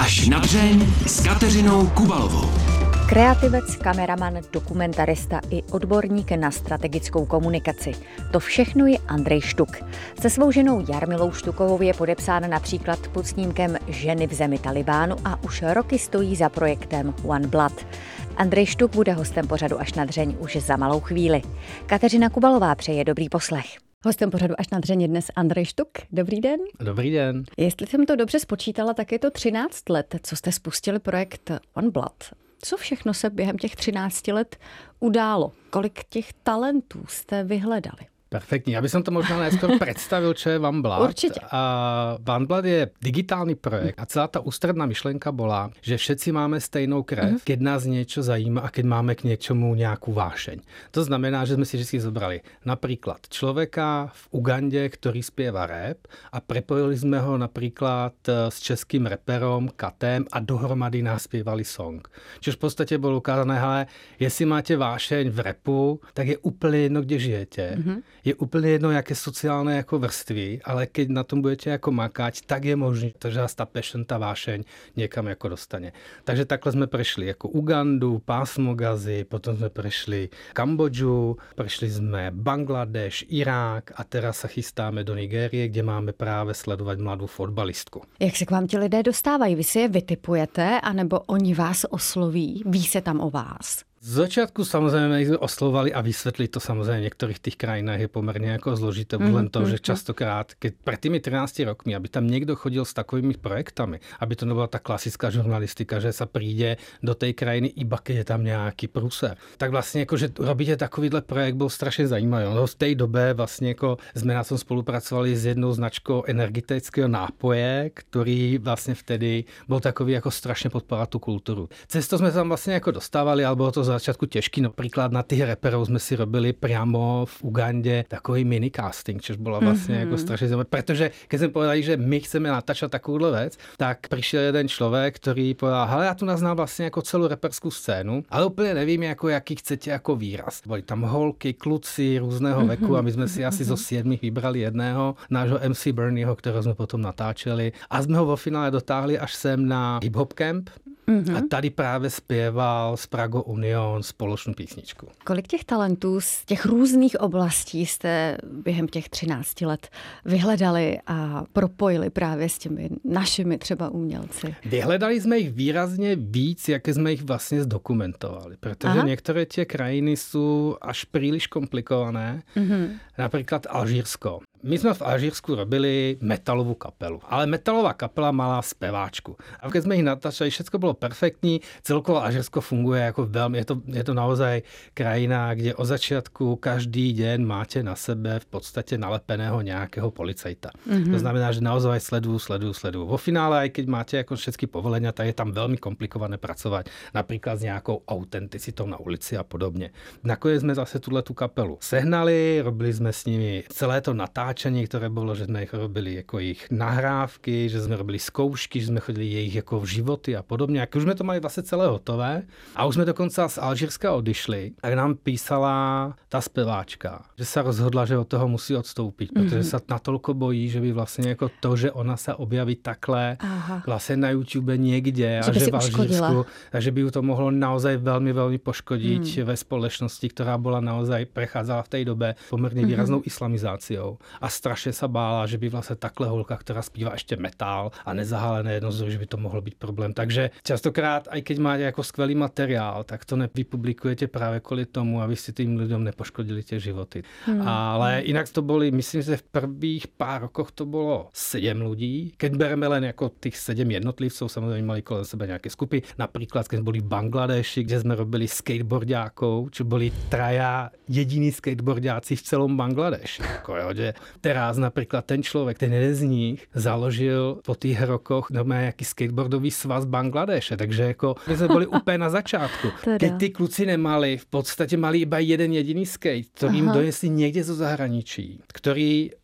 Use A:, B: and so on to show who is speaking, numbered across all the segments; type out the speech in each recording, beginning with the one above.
A: Až na dřeň s Kateřinou Kubalovou.
B: Kreativec, kameraman, dokumentarista i odborník na strategickou komunikaci. To všechno je Andrej Štuk. Se svou ženou Jarmilou Štukovou je podepsán například pod snímkem Ženy v zemi Talibánu a už roky stojí za projektem One Blood. Andrej Štuk bude hostem pořadu Až na dřeň už za malou chvíli. Kateřina Kubalová přeje dobrý poslech. Hostem pořadu Až na dřeň je dnes Andrej Štuk. Dobrý den.
C: Dobrý den.
B: Jestli jsem to dobře spočítala, tak je to 13 let, co jste spustili projekt One Blood. Co všechno se během těch 13 let událo? Kolik těch talentů jste vyhledali?
C: Perfektní. Já bych to možná najskôr predstavil, čo je One Blood.
B: Určite.
C: A One Blood je digitálny projekt a celá tá ústredná myšlenka bola, že všetci máme stejnou krev, keď nás niečo zajíma a keď máme k niečomu nejakú vášeň. To znamená, že sme si vždy zobrali napríklad človeka v Ugande, ktorý spieva rap a prepojili sme ho napríklad s českým reperom Katem a dohromady naspievali song. Čiže v podstate bolo ukázané, hele, jestli máte vášeň v rapu, tak je úplne jedno, kde žijete. Je úplně jedno, jaké sociálne jako vrstvy, ale keď na tom budete jako makať, tak je možné, že vás ta passion, ta vášeň někam jako dostane. Takže takhle jsme prešli jako Ugandu, pásmo Gazy, potom jsme prešli Kambodžu, prešli jsme Bangladeš, Irák a teraz sa chystáme do Nigérie, kde máme právě sledovat mladou fotbalistku.
B: Jak se k vám ti lidé dostávají? Vy si je vytipujete, anebo oni vás osloví? Ví se tam o vás?
C: Z začiatku samozrejme ich oslovali a vysvetliť to samozrejme v niektorých tých krajinách je pomerne ako zložité, len to, že častokrát, keď pred tými 13 rokmi, aby tam niekto chodil s takovými projektami, aby to nebola tá klasická žurnalistika, že sa príde do tej krajiny iba keď je tam nejaký prúser. Tak vlastne ako, že robíte takovýhle projekt, bol strašne zajímavý. No, v tej dobe vlastne ako sme na tom spolupracovali s jednou značkou energetického nápoje, ktorý vlastne vtedy bol takový ako strašne podporovať tú kultúru. Cesto sme tam vlastne ako dostávali, alebo to začiatku těžký. Například na tých reperov jsme si robili priamo v Ugande takový minicasting, což bylo vlastně jako strašně zajímavé. Protože keď jsme povedali, že my chceme natáčet takovouhle věc, tak přišel jeden člověk, který povedal, hele, já tu naznám vlastně jako celou reperskou scénu, ale úplně nevím, jako jaký chcete jako výraz. Byli tam holky, kluci různého veku a my jsme si asi zo 7 vybrali jedného, nášho MC Bernieho, kterého jsme potom natáčeli a jsme ho vo finále dotáhli až sem na Hip Hop Camp. A tady právě zpěval s Prago Union společnou písničku.
B: Kolik těch talentů z těch různých oblastí jste během těch 13 let vyhledali a propojili právě s těmi našimi třeba umělci?
C: Vyhledali jsme jich výrazně víc, jak jsme jich vlastně zdokumentovali, protože některé tie krajiny jsou až příliš komplikované. Například Alžírsko. My jsme v Alžírsku robili metalovou kapelu, ale metalová kapela mala speváčku. A keď jsme jich natáčali, všetko bylo perfektní, celkovo Alžírsko funguje jako velmi, je to naozaj krajina, kde od začiatku každý den máte na sebe v podstatě nalepeného nějakého policajta. To znamená, že naozaj sledujú. Vo finále, aj keď máte jako všetky povolenia, tak je tam velmi komplikované pracovat, například s nějakou autenticitou na ulici a podobně. Nakonec jsme zase tu kapelu sehnali, robili jsme s nimi celé to natáčení, které bylo, že jsme jich robili jako jejich nahrávky, že jsme robili zkoušky, že jsme chodili jejich jako životy a podobně. Jak už jsme to mali vlastně celé hotové a už jsme dokonce z Alžírska odišli, tak nám písala ta zpěváčka, že se rozhodla, že od toho musí odstoupit, protože se natolko bojí, že by vlastně jako to, že ona se objaví takhle vlastně na YouTube někde a že v Alžírsku, takže by ju to mohlo naozaj velmi, velmi poškodit ve společnosti, která byla naozaj prechádzala v té době poměrně výraznou islamizáciou a strašně se bála, že by vlastně takhle holka, která zpívá ještě metal a nezahálené jednozdroj, že by to mohlo být problém. Takže častokrát, aj keď máte jako skvělý materiál, tak to nevypublikujete právě kvůli tomu, aby si tým lidem nepoškodili tie životy. Ale jinak to boli, myslím, že v prvých pár rokoch to bylo 7 lidí. Keď bereme len jako těch 7 jednotlivců, samozřejmě mali kolem sebe nějaké skupy. Například, keď byli v Bangladeši, kde jsme robili skateboardiákov, čo boli traja jediní skateboardiáci v celom Bangladeši. Jako, jo, že teraz například ten člověk, ten jeden z nich založil po těch rokoch nějaký skateboardový svaz Bangladeše, takže jako my jsme byli úplně na začátku. Keď ty kluci nemali, v podstatě mali iba jeden jediný skate, který jim donesli někde zo zahraničí, který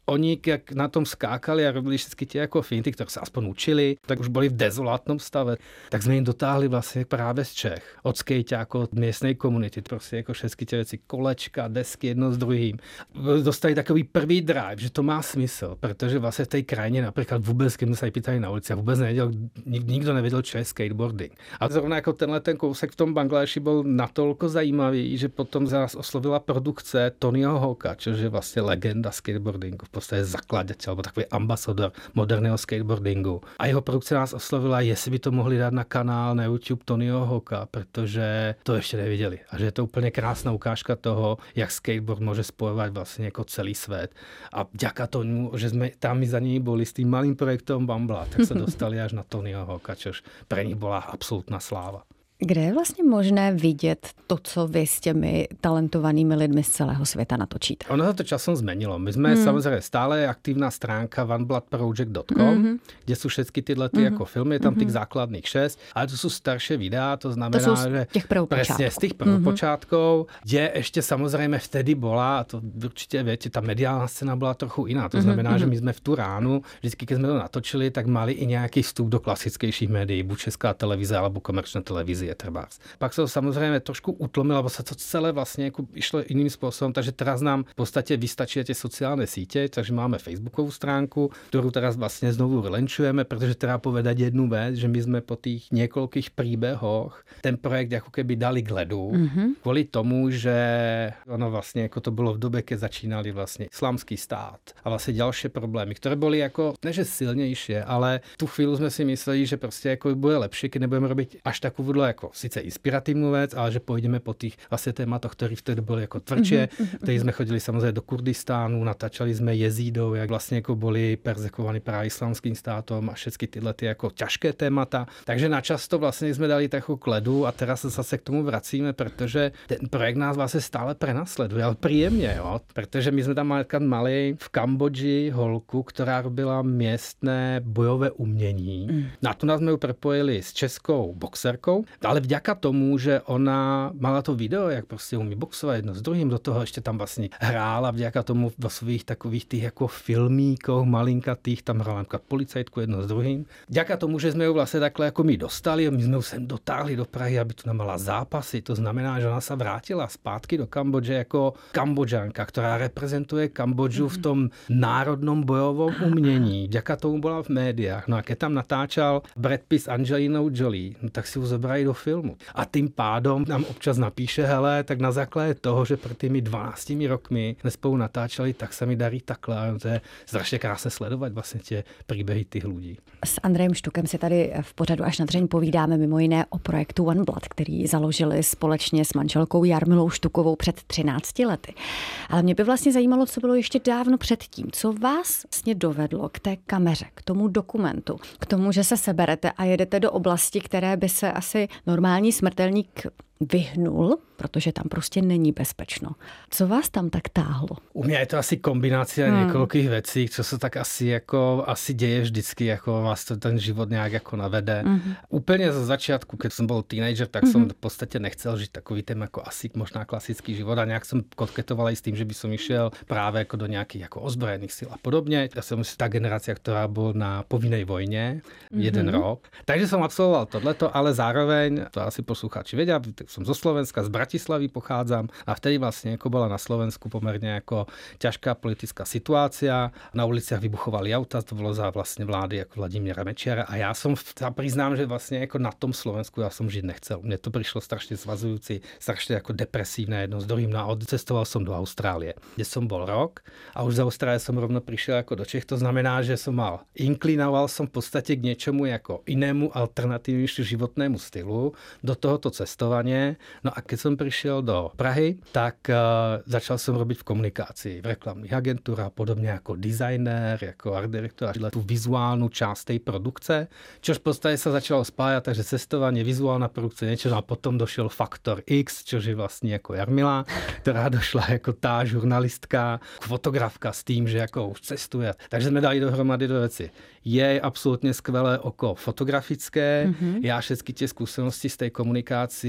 C: oni, jak na tom skákali a robili všechny ty jako finty, které se aspoň učili, tak už byli v dezolátnom stave. Tak jsme jim dotáhli vlastně právě z Čech. Od skejťáků, od městnej komunity, prostě jako všechny ty věci, kolečka, desky jedno s druhým. Dostali takový prvý drive, že to má smysl, protože vlastně v té krajině například vůbec, když se pýtali na ulici, a vůbec nevěděl, nikdo nevěděl, čo je skateboarding. A zrovna jako ten kousek v tom Bangladeši byl natolko zajímavý, že potom nás oslovila produkce Tonyho Hawka, což je vlastně legenda skateboardingu, v podstatě zakladatel, nebo takový ambasador moderného skateboardingu. A jeho produkce nás oslovila, jestli by to mohli dát na kanál na YouTube Tonyho Hawka, protože to ještě neviděli. A že je to úplně krásná ukážka toho, jak skateboard může spojovat vlastně jako celý svět. A vďaka tomu, že jsme tam za nimi byli s tím malým projektom Bambla, tak se dostali až na Tonyho Hawka, což pro nich byla absolutná sláva.
B: Kde je vlastně možné vidět to, co vy s těmi talentovanými lidmi z celého světa natočíte?
C: Ono se to časom změnilo. My jsme samozřejmě stále aktivná stránka onebloodproject.com, kde jsou všechny tyhle jako filmy, je tam těch základných 6, ale to jsou starší videa, to znamená, že
B: přesně
C: z těch prvopočátků, kde ještě samozřejmě vtedy byla, a to určitě víte, ta mediální scéna byla trochu jiná. To znamená, že my jsme v tu ránu, vždycky, když jsme to natočili, tak mali i nějaký vstup do klasickejších médií, buď Česká televize, alebo komerčná televize. Pak se to samozřejmě trošku utlomilo, lebo se to celé vlastně jako išlo jiným způsobem, takže teraz nám v podstatě vystačí ty sociální sítě, takže máme Facebookovou stránku, kterou teraz vlastně znovu relančujeme, protože teda povedať jednu věc, že my jsme po těch několikých příběhoch ten projekt jako keby dali k ledu, kvůli tomu, že ono vlastně jako to bylo v době, keď začínali vlastně islámský stát a vlastně další problémy, které byly jako, ne že silnější, ale tu chvíli jsme si mysleli, že prostě jako bude lepší, když nebudeme robit až takovou jako sice inspirativní věc, ale že půjdeme po těch vlastně tématech, které vtedy byly jako tvrdše, který jsme chodili samozřejmě do Kurdistánu, natáčali jsme jezídov, jak vlastně jako byli perzekovaní právě islámským státem a všechny tyhle ty jako těžké témata. Takže načasto vlastně jsme dali takovou k ledu a teraz se zase k tomu vracíme, protože ten projekt nás vlastně stále prenasleduje, ale příjemně, jo, protože my jsme tam mali v Kambodži holku, která robila městné bojové umění. Na to nás jsme ju propojili s českou boxerkou, ale vďaka tomu, že ona mala to video, jak prostě umí boxovat jedno s druhým, do toho ještě tam vlastně hrála vďaka tomu do svých takových těch jako filmíkov malinkatých, tam hrála například policajtku jedno s druhým. Vďaka tomu, že jsme ju vlastně takhle jako my dostali, my jsme ju sem dotáhli do Prahy, aby tu mala zápasy, to znamená, že ona se vrátila zpátky do Kambodže jako Kambodžanka, která reprezentuje Kambodžu v tom národnom bojovom umění. Vďaka tomu byla v médiách. No a keď tam natáčal Brad Pitt s Angelinou Jolie, no tak si ju zobrali do filmu. A tím pádom nám občas napíše, hele, tak na základě toho, že pro tými 12 rokmi jsme spolu natáčeli, tak se mi darí takhle. To je strašně krásné sledovat vlastně tě příběhy těch lidí.
B: S Andrejem Štukem si tady v pořadu Až na dřeň povídáme mimo jiné o projektu One Blood, který založili společně s manželkou Jarmilou Štukovou před 13 lety. Ale mě by vlastně zajímalo, co bylo ještě dávno předtím. Co vás vlastně dovedlo k té kameře, k tomu dokumentu, k tomu, že se seberete a jedete do oblasti, které by se asi normální smrtelník vyhnul, protože tam prostě není bezpečno. Co vás tam tak táhlo?
C: U mě je to asi kombinace několikých věcí, co se tak asi děje vždycky, jako vás to ten život nějak jako navede. Úplně ze začátku, když jsem byl teenager, tak jsem v podstatě nechcel žít takový ten jako asi možná klasický život a nějak jsem koketoval i s tím, že by som išel právě jako do nějakých jako ozbrojených sil a podobně. Já jsem ta generace, která byla na povinnej vojně, jeden rok. Takže jsem absolvoval tohleto, ale zároveň, to asi posluchači vědí, jsem zo Slovenska, z Bratislavy pochádzam a vtedy vlastne ako bola na Slovensku pomerne ako ťažká politická situácia. Na uliciach vybuchovali auta, to bolo za vlastne vlády ako Vladimíra Mečiara a ja priznám, že vlastne ako na tom Slovensku ja som žiť nechcel. Mne to prišlo strašne zvazujúci, strašne ako depresívne jedno s druhým. No a odcestoval som do Austrálie, kde som bol rok a už z Austrálie som rovno prišiel ako do Čech. To znamená, že som inklinoval som v podstate k niečomu ako inému alternatívnejšiu životnému stylu do tohoto cestovania. No a keď som prišiel do Prahy, tak začal som robiť v komunikácii, v reklamných agentúrách, podobne ako designer, ako art director, a tú vizuálnu časť tej produkce, čož v podstate sa začalo spájať, takže cestovanie, vizuálna produkce, niečo, a potom došiel Faktor X, čož je vlastne ako Jarmila, ktorá došla ako tá žurnalistka, fotografka s tým, že ako už cestuje. Takže sme dali dohromady do veci. Je absolútne skvelé oko fotografické, já všetky tie skúsenosti z tej komunikácie a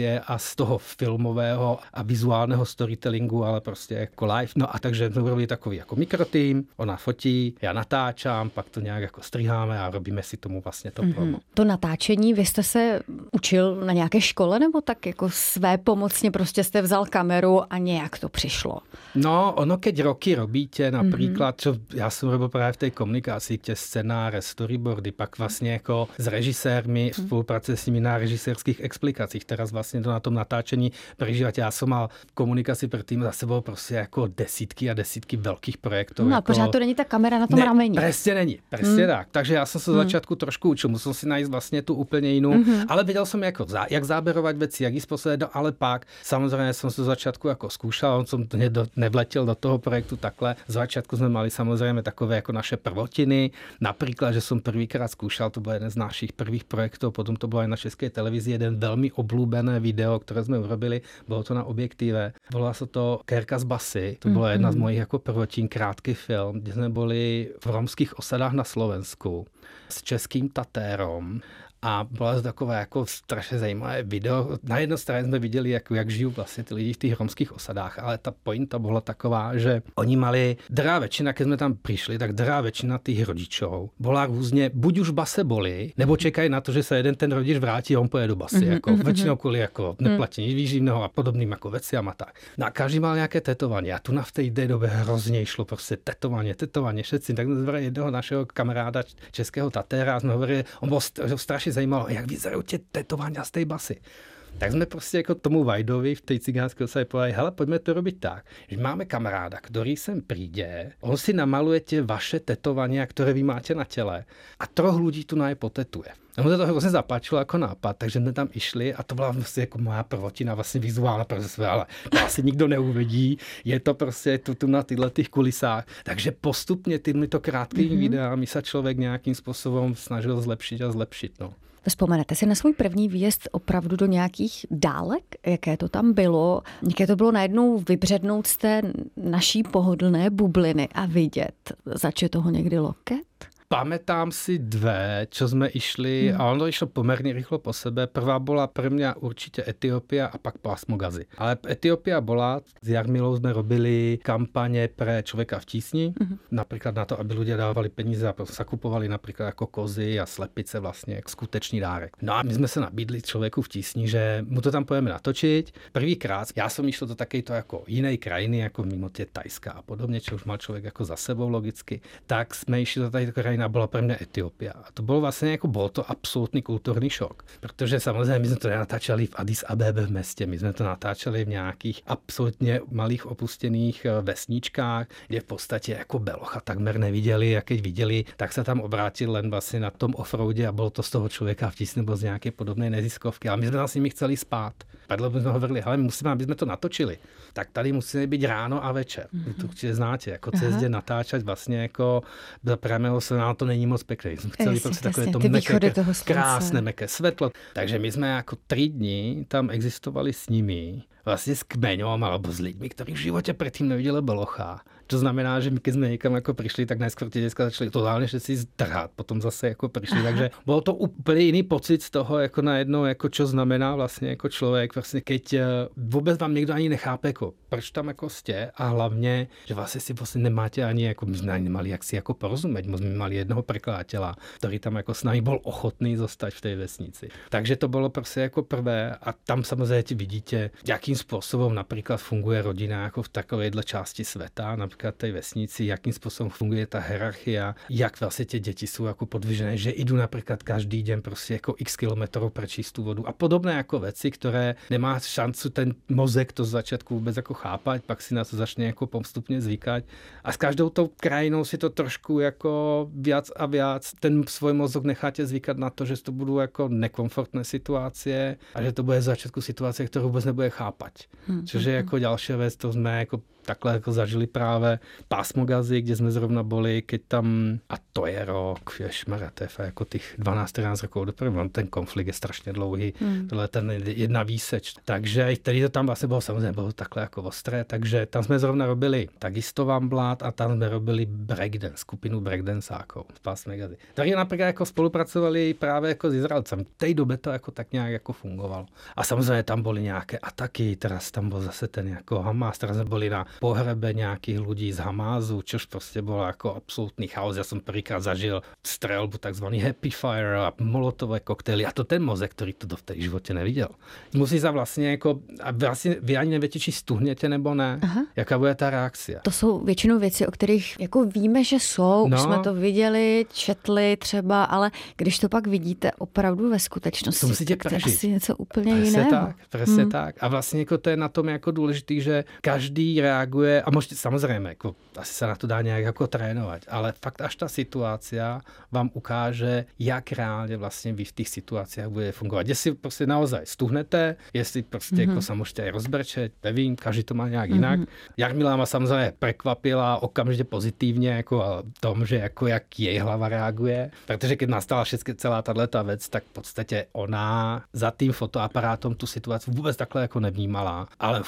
C: z toho filmového a vizuálního storytellingu, ale prostě jako live. No a takže jsme robili takový jako mikrotým, ona fotí, já natáčám, pak to nějak jako striháme a robíme si tomu vlastně to promo.
B: To natáčení, vy jste se učil na nějaké škole nebo tak jako své pomocně prostě jste vzal kameru a nějak to přišlo?
C: No, ono keď roky robíte, napríklad, čo ja som robil práve v tej komunikácii, kde scenáre, storyboardy, pak vlastne ako s režisérmi, spolupráce s nimi na režisérských explikáciích. Teraz vlastne to na tom natáčení prežívate. Ja som mal komunikaci predtým za sebou prostě jako desítky a desítky veľkých projektov.
B: No a pořád to není ta kamera na tom rameni.
C: Presne není, presne tak. Takže ja som sa z začiatku trošku učil, musel si nájsť vlastne tu úplne inú, ale vedel som jako jak záberovať veci, jak ísť posledať, ale pak samozrejme som sa z začiatku jako skúšal, som nevletěl do toho projektu takhle. Z začiatku sme mali samozrejme takové jako naše prvotiny. Napríklad, že som prvýkrát skúšal, to byl jeden z našich prvých projektov, potom to bylo aj na Českej televizi, jeden veľmi oblúbené video, ktoré sme urobili, bylo to na objektíve. Volá sa to Kérka z basy, to byla jedna z mojich jako prvotín, krátký film, kde sme boli v romských osadách na Slovensku s českým tatérom. A bylo to takové jako strašně zajímavé video. Na jedné straně jsme viděli, jak žijí vlastně ty lidi v těch romských osadách, ale ta pointa byla taková, že oni mali, drá většina, keď jsme tam přišli, tak drá většina těch rodičů byla různě, buď už base boli, nebo čekají na to, že se jeden ten rodič vrátí a on pojede do basy. Jako, většinou kvůli jako neplatení výživného a podobným jako veciam a tak. No a každý mal nějaké tetování. A tu na v té době hrozně šlo prostě tetování, všetci. Tak jsme zvrali jednoho našeho kamaráda českého tatéra, jsme hovorili, on byl strašně zajímalo, jak vyzerají tě tetovania z tej basy. Tak jsme prostě jako tomu Vajdovi v té cigánské osadě povedali, hele, pojďme to robit tak, že máme kamaráda, který sem přijde, on si namaluje tě vaše tetovania, které vy máte na těle a troch lidí tu naje potetuje. A mu to hrozně zapáčilo jako nápad, takže jsme tam išli a to byla vlastně jako moja prvotina, vlastně vizuálna prostě, ale to asi nikdo neuvidí, je to prostě tu na tyhle těch kulisách. Takže postupně těmito krátkými videami se člověk nějakým způsobem snažil zlepšit. No.
B: Vzpomenete si na svůj první výjezd opravdu do nějakých dálek? Jaké to tam bylo? Jaké to bylo najednou vybřednout z té naší pohodlné bubliny a vidět, zač je toho někdy loket?
C: Pamätám si dve, čo sme išli, a ono išlo pomerne rýchlo po sebe. Prvá bola pre mňa určite Etiópia a pak pásmo Gazy. Ale Etiópia bola, s Jarmilou sme robili kampane pre Človeka v tísni, napríklad na to, aby ľudia dávali peníze a sa kupovali napríklad ako kozy a slepice vlastne, jak skutečný dárek. No a my sme sa nabídli Človeku v tísni, že mu to tam pojeme natočiť. Prvýkrát, ja som išiel do takejto ako inej krajiny, ako mimo tie Tajska a podobne, čo už mal človek ako za sebou logicky, tak sme išli do takejto krajiny a bola pre mňa Etiópia. A to bolo vlastne ako, bol to absolútny kultúrny šok. Pretože samozrejme my sme to nenatáčali v Addis Abebe v meste, my sme to natáčali v nejakých absolútne malých opustených vesničkách, kde v podstate ako belocha takmer nevideli a keď videli, tak sa tam obrátil len vlastne na tom offroade a bolo to z toho Človeka v tísni nebo z nejakej podobnej neziskovky. Ale my sme s nimi chceli spát. Padlo by sme hovorili, ale musíme, aby sme to natočili. Tak tady musíme byť ráno a večer. Vy to určite znáte, jako cestě natáčať vlastne ako za priamého slnka to není moc pekné. Jsme chceli prostě takové to meké, krásné, meké svetlo. Takže my jsme jako 3 dny tam existovali s nimi, vlastně s kmeňom alebo s lidmi, ktorí v životě předtím neviděli belocha. To znamená, že my keď jsme někam jako přišli, tak najskôr tie děcka začali totálně všetci zdrhat, potom zase jako přišli. Takže bylo to úplně jiný pocit z toho, jako najednou, jako čo znamená vlastně jako člověk, vlastně keď vůbec vám někdo ani nechápe, jako proč tam jako jste a hlavně, že vlastně si vlastně nemáte ani, jako my jsme ani nemali jak si jako porozumět, my jsme mali jednoho prekladateľa, který tam jako s námi byl ochotný zostať v té vesnici. Takže to bylo prostě jako prvé a tam samozřejmě vidíte, jakým způsobem například funguje rodina jako v takovéhle části světa, například tej vesnici, jakým způsobem funguje ta hierarchia, jak vlastně tie děti jsou jako podvyžené, že idú například každý den prostě jako x kilometrů pre čistú vodu a podobné jako věci, které nemá šancu ten mozek to z začátku vůbec jako chápať, pak si na to začne jako postupně zvykať a s každou tou krajinou si to trošku jako viac a viac ten svoj mozog necháte zvykat na to, že to budou jako nekomfortné situácie a že to bude z začátku situace, kterou vůbec nebude chápať. Což je jako další věc, to jsme jako takhle jako zažili právě pásmo Gazy, kde jsme zrovna byli, keď tam, a to je rok, ježmarja, to je jako těch 12-13 rokov doprve, ten konflikt je strašně dlouhý, tohle je ten jedna výseč. Takže tady to tam vlastně bylo samozřejmě bylo takhle jako ostré, takže tam jsme zrovna robili takisto Vamblát a tam jsme robili breakdance, skupinu breakdanceákov v pásme Gazy. Tady například jako spolupracovali právě jako s Izraelcem. V té době to jako tak nějak jako fungovalo. A samozřejmě tam byly nějaké ataky, teraz tam byl zase ten jako Hamas, teraz jsme byli na pohrebe nějakých lidí z Hamázu, což prostě bylo jako absolutní chaos. Já jsem prvýkrát zažil střelbu, takzvaný happy fire a molotové koktejly. A to ten mozek, který to v té životě neviděl. Musí se vlastně jako, a vlastně vy ani nevíte, či stuhněte nebo ne. Aha. Jaká bude ta reakce.
B: To jsou většinou věci, o kterých jako víme, že jsou, už jsme to viděli, četli třeba, ale když to pak vidíte opravdu ve skutečnosti, tak to je asi něco úplně jiného.
C: Přesně tak. A vlastně jako to je na tom jako důležitý, že každý reaguje, a možná samozřejmě, jako, asi se na to dá nějak jako trénovat, ale fakt až ta situace vám ukáže, jak reálně vlastně vy v těch situacích bude fungovat. Jestli prostě naozaj stuhnete, jestli prostě jako se můžete rozbrčet, nevím, každý to má nějak jinak. Jarmila ma samozřejmě překvapila okamžitě pozitivně jako a tom, že jako jak její hlava reaguje, protože když nastala celá tato věc, tak v podstatě ona za tím fotoaparátom tu situaci vůbec takhle jako nevnímala, ale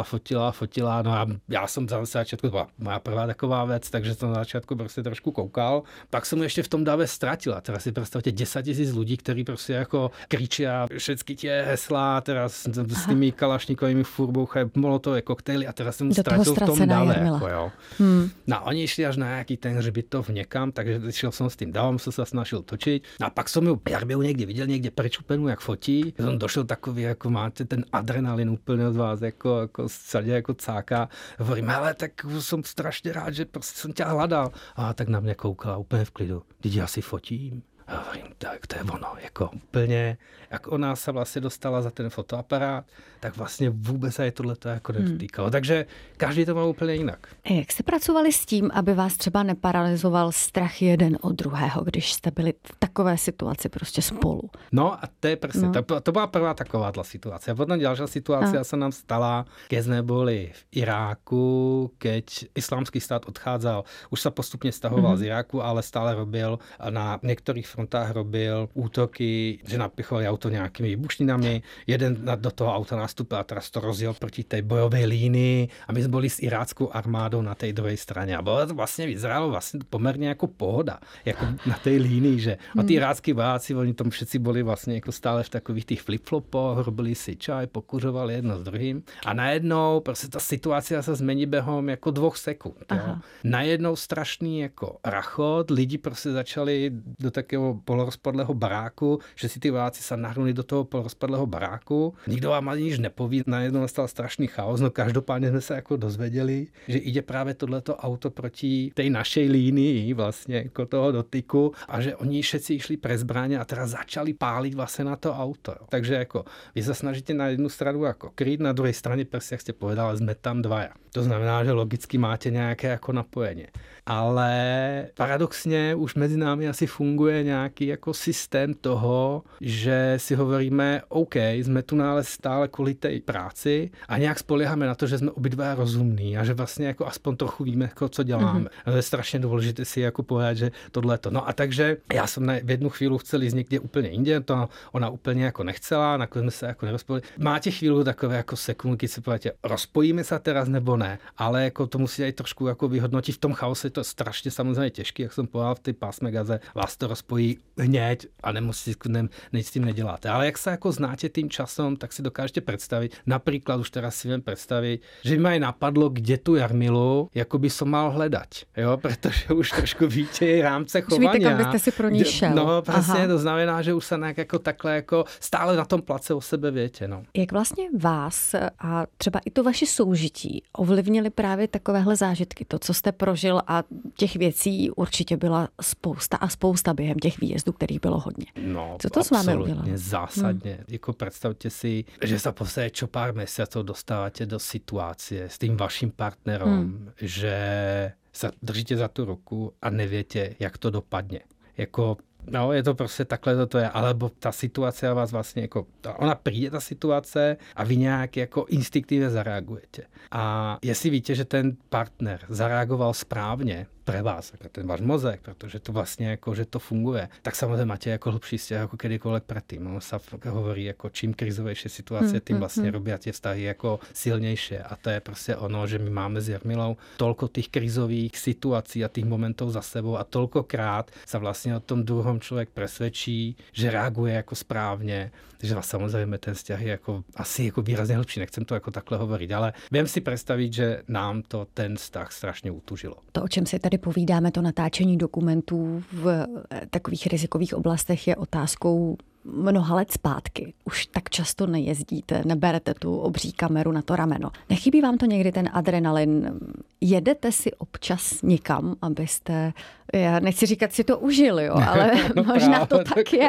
C: fotila, no a já jsem za začátku, to byla moja prvá taková věc, takže jsem na začátku prostě trošku koukal, pak jsem ještě v tom dáve ztratila, teda si představte 10 000 lidí, kteří prostě jako kričí a všechny tě hesla, teraz s těmi kalašníkovými furbouchají molotové koktejly a teraz jsem ztratil v tom dáve, jako jo. No oni šli až na nějaký ten hřbitov někam, takže šel jsem s tím dávem, jsem se snažil točit. A pak jsem ju někde viděl, někde prečupenou, jak fotí. Jsem došel takový, jako máte ten adrenalin úplně od vás, jako sadě jako cáka. Hovorím, ale tak jsem strašně rád, že prostě jsem tě hledal. A tak na mě koukala úplně v klidu. Teď já si fotím. A hovorím, tak to je ono, jako úplně, jak ona se vlastně dostala za ten fotoaparát, tak vlastně vůbec se tohleto jako nedotýkalo. Takže každý to má úplně jinak.
B: Jak jste pracovali s tím, aby vás třeba neparalyzoval strach jeden od druhého, když jste byli v takové situaci prostě spolu?
C: No a to je přesně, to byla prvá taková situace. A potom další situace se nám stala, keď jsme byli v Iráku, keď islámský stát odchádzal, už se postupně stahoval z Iráku, ale stále robil na některých frontách robil útoky, že napichovali auto nějakými výbušninami. Jeden do toho auta nastupil a teraz to rozjel proti té bojové línii a my jsme byli s iráckou armádou na té druhé straně. A bylo to vlastně v Izraelu vlastně poměrně jako pohoda, jako na té línii, že a ty irácký vojáci, oni tam všetci byli vlastně jako stále v takových těch flip-flopoch, robili si čaj, pokuřovali jedno s druhým a najednou prostě ta situace se změní během jako 2 sekund. Jo. Najednou strašný jako rachot, lidi prostě začali do takého polorozpadlého baráku, že si ty vojáci se nahrnuli do toho polorozpadlého baráku. Nikdo vám ani nič nepoví, najednou nastal strašný chaos, no každopádně jsme se jako dozvěděli, že jde právě tohleto auto proti té našej línii vlastně jako toho dotyku a že oni všetci šli pre zbraně a teda začali pálit vlastně na to auto. Jo. Takže jako vy se snažíte na jednu stranu jako kryt, na druhé straně prostě, jak jste povedali, jsme tam dvaja. To znamená, že logicky máte nějaké jako napojení. Ale paradoxně už mezi námi asi funguje nějaký jako systém toho, že si hovoríme, OK, jsme tu stále kvůli té práci a nějak spoléháme na to, že jsme obidva rozumní a že vlastně jako aspoň trochu víme, jako, co děláme. A to je strašně důležité si jako povedat, že tohleto. No a takže já jsem v jednu chvíli chcel jít někde úplně jinde, to ona úplně jako nechcela, nakonec jsme se jako nerozpojili. Máte chvíli takové jako sekundky, si povedete, rozpojíme se teraz nebo ne, ale jako to musíte i trošku jako vyhodnotit v tom chaose, to je strašně samozřejmě těžké, jak jsem povedal v té pásme Gaze, vás to rozpojí hněď a nic s tím neděláte. Ale jak se jako znáte tím časom, tak si dokážete představit, například už teraz si vím představit, že mi napadlo, kde tu Jarmilu jako by som mal hledat, jo, protože už trošku víte rámce chování.
B: Víte, kam byste si pro ní šel.
C: No, přesně, to znamená, že už se nějak jako takhle jako stále na tom place o sebe větě, no.
B: Jak vlastně vás a třeba i to vaše soužití ovlivnily právě takovéhle zážitky, to, co jste prožil a těch věcí určitě byla spousta během těch výjezdů, kterých bylo hodně.
C: No,
B: co to s vámi udělalo?
C: Zásadně. Jako představte si, že se posledně čo pár měsíců dostáváte do situace s tím vaším partnerom, že se držíte za tu ruku a nevíte, jak to dopadne. Jako No, je to prostě takhle to je, alebo ta situace vás vlastně jako, ona přijde ta situace a vy nějak jako instinktivně zareagujete. A jestli víte, že ten partner zareagoval správně pre vás, jako ten váš mozek, protože to vlastně jako, že to funguje, tak samozřejmě máte jako hlubší vzťah jako kedykoľvek predtým. Ono sa hovorí, jako čím krizovější situace, tím vlastně robí tie vztahy jako silnější. A to je prostě ono, že my máme s Jarmilou toľko tých krizových situací a tých momentov za sebou a toľkokrát sa vlastně o tom druhom člověk presvedčí, že reaguje jako správně, že vás samozřejmě ten vzťah je jako asi jako výrazně hlubší, nechcem to jako takhle hovoriť, ale viem si představit, že nám to ten vztah strašně utužilo.
B: To, o čem si tady povídáme, to natáčení dokumentů v takových rizikových oblastech je otázkou mnoha let zpátky. Už tak často nejezdíte, neberete tu obří kameru na to rameno. Nechybí vám to někdy ten adrenalin? Jedete si občas někam, abyste, já nechci říkat, si to užili, jo, ale no možná to tak je.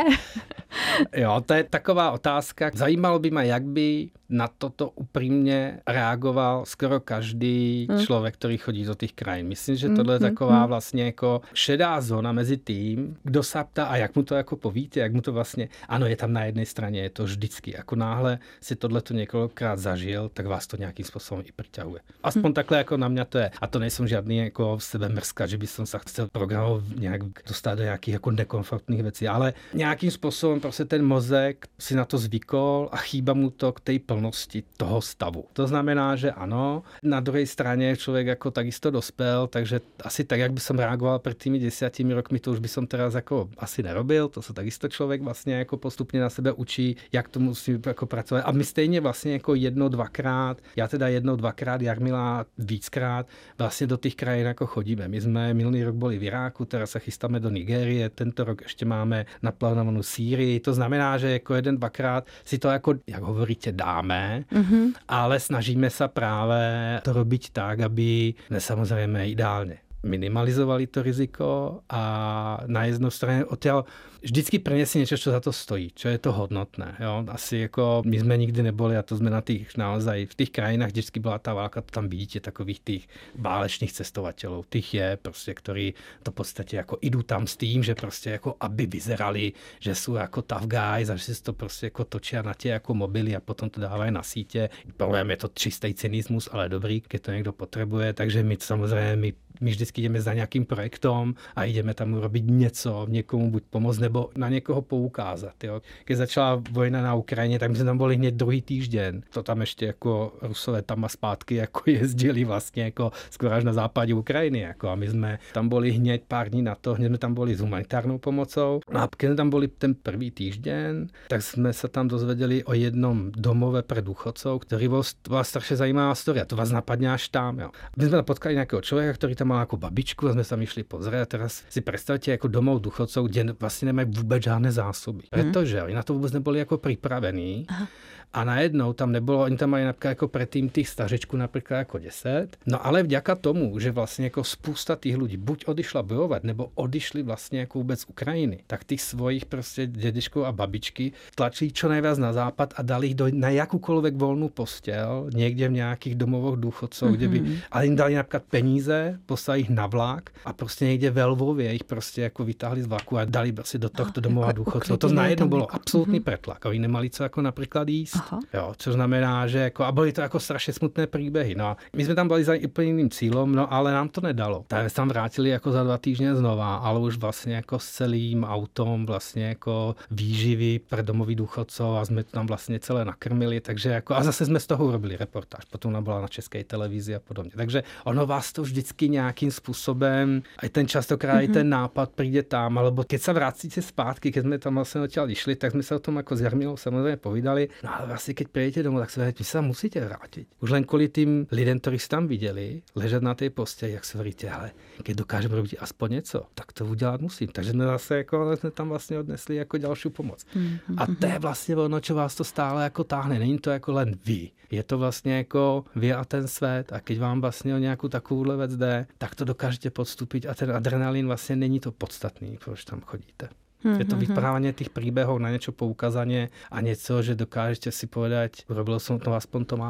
C: Jo, to je taková otázka. Zajímalo by mě, jak by na toto upřímně reagoval skoro každý člověk, který chodí do těch krajín. Myslím, že tohle je taková vlastně jako šedá zóna mezi tím, kdo se ptá a jak mu to jako povíte, jak mu to vlastně, ano, je tam na jedné straně, je to vždycky. Jako náhle si tohleto několikrát zažil, tak vás to nějakým způsobem i přiťahuje. Aspoň takhle jako na mě to je. A to nejsou žádný jako sebe mrzka, že by som sa chcel programu nějak dostat do nějakých jako nekomfortních věcí, ale nějakým způsobem prostě ten mozek si na to zvykol a chýba mu to k té plnosti toho stavu. To znamená, že ano, na druhé straně člověk jako takisto dospěl, takže asi tak, jak by som reagoval před tými 10 rokmi, to už by som teraz jako asi nerobil, to se takisto člověk vlastně jako postupně na sebe učí, jak to musí jako pracovat. A my stejně vlastně jako 1-2krát, já teda 1-2krát, Jarmila víckrát, vlastně do těch krajín jako chodíme. My jsme minulý rok byli v Iráku, teraz se chystáme do Nigérie, tento rok ještě máme naplánovanou Sýrii. To znamená, že jako 1-2krát si to jako, jak hovoríte, dáme, ale snažíme se právě to robiť tak, aby samozřejmě ideálně minimalizovali to riziko a na jednu stranu odtiaľ vždycky priniesie niečo, čo za to stojí, čo je to hodnotné. Jo? Asi jako my jsme nikdy neboli a to jsme na tých naozaj v tých krajinách, kde vždycky byla ta válka, to tam vidíte takových tých válečných cestovatelů. Tých je prostě, ktorí to v podstatě jako idú tam s tým, že prostě jako aby vyzerali, že jsou jako tough guys a že si to prostě jako točí na tě jako mobily a potom to dávají na sítě. Poviem, je to čistý cynismus, ale dobrý, keď to někdo potřebuje, takže my samozřejmě my vždycky jdeme za nějakým projektom a jdeme tam urobiť něco, někomu buď pomoct nebo na někoho poukázat. Jo. Když začala vojna na Ukrajině, tak my jsme tam byli hned druhý týždeň. To tam ještě jako Rusové tam a zpátky jako jezdili vlastně jako skoro až na západě Ukrajiny. Jako. A my jsme tam byli hned pár dní na to, hned jsme tam byli s humanitárnou pomocou. A když jsme tam byli ten první týždeň, tak jsme se tam dozvedeli o jednom domove pre důchodcov, který byla strašně zajímavá historie. To vás napadne až tam. Jo. My jsme tam potkali nějakého člověka, který tam mal jako babičku a jsme tam išli pozrieť a teraz si predstavte jako domov důchodcov, kde vlastně nemají vůbec žádné zásoby. Protože oni na to vůbec nebyli jako připravení. Aha. A najednou tam nebylo, oni tam mají například jako predtým tých stařečků například jako 10. No ale vďaka tomu, že vlastně jako spousta těch lidí buď odišla bojovat, nebo odišli vlastně jako vůbec z Ukrajiny, tak těch svojich prostě dědečků a babičky tlačili čo najviac na západ a dali ich na jakoukoliv volnou postel, někde v nějakých domovoch důchodců, kde by, ale jim dali například peníze, poslali ich na vlak a prostě někde ve Lvově jich prostě jako vytáhli z vlaku a dali prostě do tohto domova důchodců. To najednou bylo absolutní pretlak. Oni nemali co jako například jíst. Jo, což znamená, že jako, a byly to jako strašně smutné příběhy. No a my jsme tam byli za úplně jiným cílem, no ale nám to nedalo. Tak jsme tam vrátili jako za 2 týždně znova, ale už vlastně jako s celým autom vlastně jako výživy pre domový důchodcov a jsme to tam vlastně celé nakrmili, takže jako a zase jsme z toho urobili reportáž. Potom ona byla na České televizi a podobně. Takže ono vás to vždycky nějakým způsobem, aj ten častokrát i ten nápad přijde tam, alebo keď se vracíte zpátky, keď jsme tam vlastně odtiaľ išli, tak jsme se o tom jako s Jarmilou samozřejmě povídali. No ale vlastně keď přijdete domů, tak se vy se musíte vrátit. Už len kvůli tým lidem, kteří jste tam viděli, ležet na té posteli, jak se říkáte, ale keď dokážeme robiť aspoň něco, tak to udělat musím. Takže jsme zase jako jsme tam vlastně odnesli jako další pomoc. A to je vlastně ono, čo vás to stále jako táhne. Není to jako len vy. Je to vlastně jako vy a ten svět. A keď vám vlastně o nějakou takovouhle věc jde, tak to dokážete podstupit a ten adrenalin vlastně není to podstatný, proč tam chodíte. Je to vyprávanie tých príbehov na niečo poukazaně a něco, že dokážete si povedať, urobil som to aspoň to málo.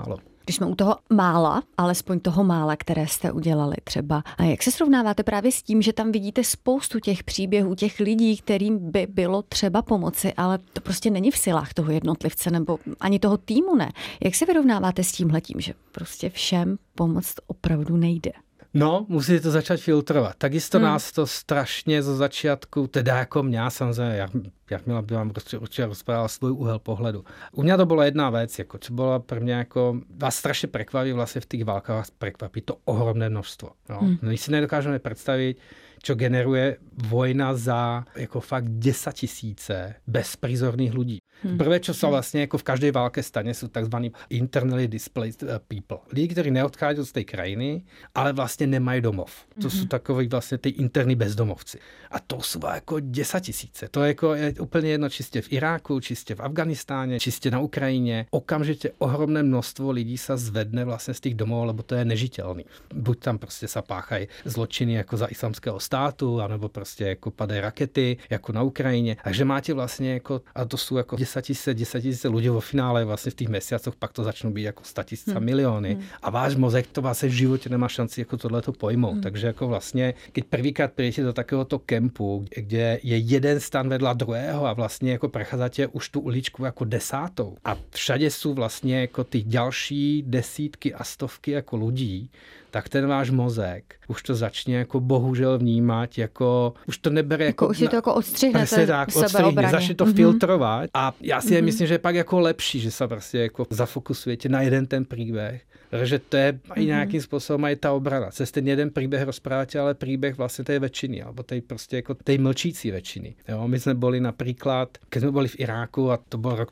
B: Když jsme u toho mála, alespoň toho mála, které jste udělali třeba. A jak se srovnáváte právě s tím, že tam vidíte spoustu těch příběhů, těch lidí, kterým by bylo třeba pomoci, ale to prostě není v silách toho jednotlivce nebo ani toho týmu ne. Jak se vyrovnáváte s tímhletím, že prostě všem pomoct opravdu nejde?
C: No, musíte to začať filtrovat. Takisto nás to strašně zo začiatku, teda jako mňa, samozřejmě, jakmile by vám určitě rozprával svůj úhel pohledu. U mě to byla jedna věc, jako, co bylo pro mě jako, vás strašně prekvaví vlastně v těch válkách, vás prekvapí to ohromné množstvo. No. My si nedokážeme představit, čo generuje vojna za jako fakt 10 000 bezprizorných ľudí. Prvé, čo sa vlastne ako v každej válke stane, sú tzv. Internally displaced people. Lidi, ktorí neodchádzajú z tej krajiny, ale vlastne nemajú domov. To sú takoví vlastne tí interní bezdomovci. A to sú ako 10 000. To je, ako, je úplne jedno, či ste v Iráku, či ste v Afganistáne, či ste na Ukrajine. Okamžite ohromné množstvo lidí sa zvedne vlastne z tých domov, lebo to je nežiteľný. Buď tam proste sa páchajú zločiny ako za islamského státu, anebo proste ako padajú rakety, ako na Ukrajine. Takže máte vlastne ako, a to sú ako 10 000 ľudí vo finále vlastne v tých mesiacoch, pak to začnú byť ako 100 000 milióny. A váš mozek to vlastne v živote nemá šanci ako tohleto pojmout. Takže ako vlastne, keď prvýkrát prídete do takéhoto kempu, kde je jeden stan vedľa druhého a vlastne ako prechádzate už tú uličku ako 10. A všade sú vlastne ako tí ďalší desítky a stovky ako ľudí, tak ten váš mozek už to začne jako bohužel vnímat, jako už to nebere jako
B: už si to jako odstřihnete
C: odstřihne, začne to filtrovat a já si myslím, že je pak jako lepší, že se prostě jako zafokusujete na jeden ten příběh, protože to je i nějakým způsobem aj ta obrana. Cez ten jeden příběh rozpráváte, ale příběh vlastně té většiny, alebo tej prostě jako tej mlčící většiny. Jo, my jsme byli například, když jsme byli v Iráku a to byl rok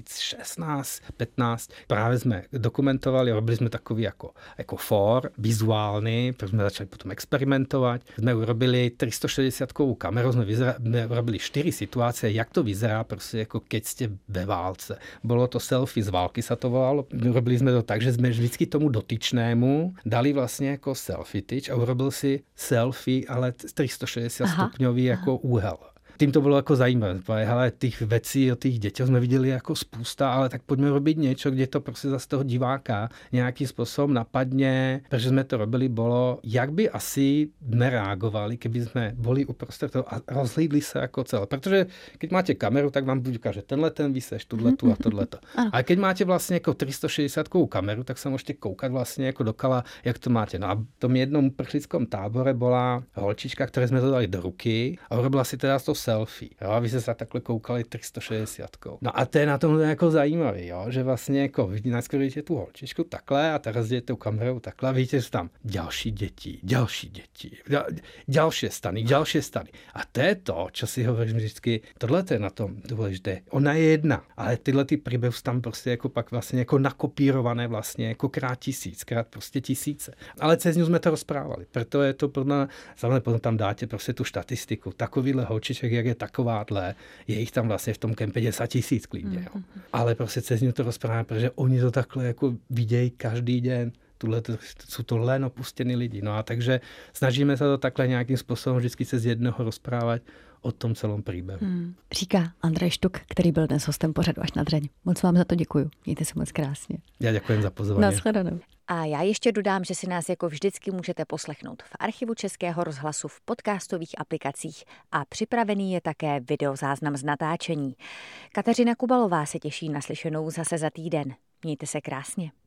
C: 2016, 15, právě jsme dokumentovali, robili jsme takový jako for vizuálny, protože jsme začali potom experimentovat. Jsme urobili 360-kovou kameru, jsme urobili 4 situace, jak to vyzerá prostě jako keď ste ve válce. Bylo to selfie z války, sa to volalo. Urobili jsme to tak, že jsme vždycky tomu dotyčnému dali vlastně jako selfie tyč a urobil si selfie, ale 360 stupňový jako úhel. Tým to bylo jako zajímavé. Hele, těch věcí o těch dětech jsme viděli jako spousta, ale tak pojďme robit něco, kde to prostě zase toho diváka nějakým způsobem napadne, protože jsme to robili, bylo, jak by asi nereagovali, keby jsme byli uprostřed toho a rozhlídli se jako celé. Protože keď máte kameru, tak vám buď ukáže tenhle ten vyseš, tudletu a tohleto. A keď máte vlastně jako 360kovou kameru, tak se můžete koukat vlastně jako dokala, jak to máte. No a v tom jednom uprchlickom tábore byla holčička, které jsme to dali do ruky a urobila si teda to selfie. Jo, a vy se takhle koukali 360. No a to je na tom jako zajímavý, jo, že vlastně jako vy najskôr vidíte tu holčičku takhle a teraz jdete tu kamerou takhle a vidíte, že tam další děti, další stany. A to je to, čo si hovorím vždycky, tohle je na tom důležité. Ona je jedna, ale tyhle ty příběhy tam prostě jako pak vlastně jako nakopírované vlastně jako krát 1000, krát prostě 1000. Ale cez ňu jsme to rozprávali. Proto je to podle samozřejmě potom tam dáte prostě tu statistiku. Takovýhle holčiček, jak je takováhle, je jich tam vlastně v tom kempe 10 000 klidně. Jo. Ale prostě cez ňu to rozpráváme, protože oni to takhle jako vidějí každý den. Jsou to len opustený lidi. No a takže snažíme se to takhle nějakým způsobem vždycky se z jednoho rozprávat o tom celém příběhu.
B: Říká Andrej Štuk, který byl dnes hostem pořadu Až na dřeň. Moc vám za to děkuju. Mějte se moc krásně.
C: Já děkuji za pozvání.
B: Nashledanou. A já ještě dodám, že si nás jako vždycky můžete poslechnout v archivu Českého rozhlasu v podcastových aplikacích a připravený je také videozáznam z natáčení. Kateřina Kubalová se těší na slyšenou zase za týden. Mějte se krásně.